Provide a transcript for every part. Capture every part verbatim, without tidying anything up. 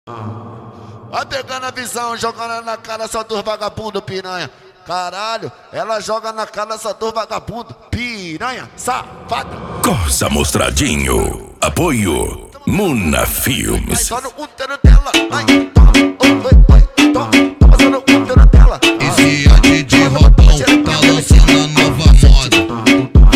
Vai pegando a visão, jogando na cara só dos vagabundo, piranha. Caralho, ela joga na cara só dos vagabundo, piranha, safada. Corsa Mostradinho, apoio Muna Filmes. Só no útero dela, ai, toma, oi, oi, oi, toma, toma só no útero dela. Esse é D J Rodão, tá lançando a nova moda.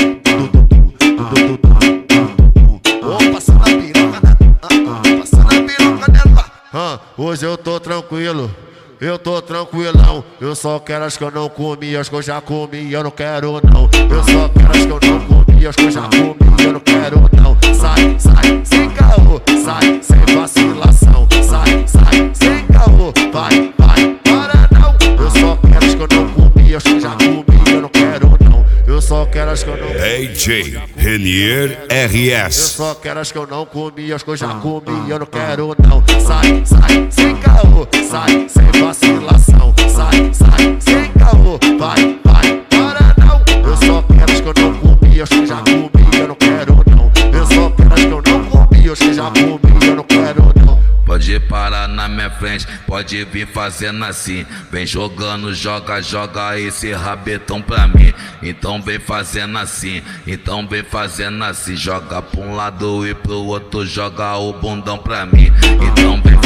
Ô, passando a piroca, né? Passando a piroca dela. Ah, hoje eu tô tranquilo, eu tô tranquilão. Eu só quero as que eu não comi, as que eu já comi, eu não quero não. Eu só quero as que eu não comi, as que eu já comi, eu não quero não. Sai, sai, sem caô, sai, sem vacilação. Sai, sai, sem caô, vai, vai, para não. Eu só quero as que eu não comi, as que eu já comi, eu não quero não. Eu só quero as que eu não comi. D J Renier R Eu S. só quero as que eu não comi, as que eu já comi, eu não quero não. Sai, sai, sem caô, sai, sem vacilação. Sai, sai, sem caô, vai, vai, para não. Eu só quero as que eu não comi, as que eu já comi, eu não quero não. Eu só quero as que eu não comi, as que eu já comi, eu não quero não. Pode parar na minha frente, pode vir fazendo assim. Vem jogando, joga, joga esse rabetão pra mim. Então vem fazendo assim, então vem fazendo assim. Joga pra um lado e pro outro, joga o bundão pra mim. Então vem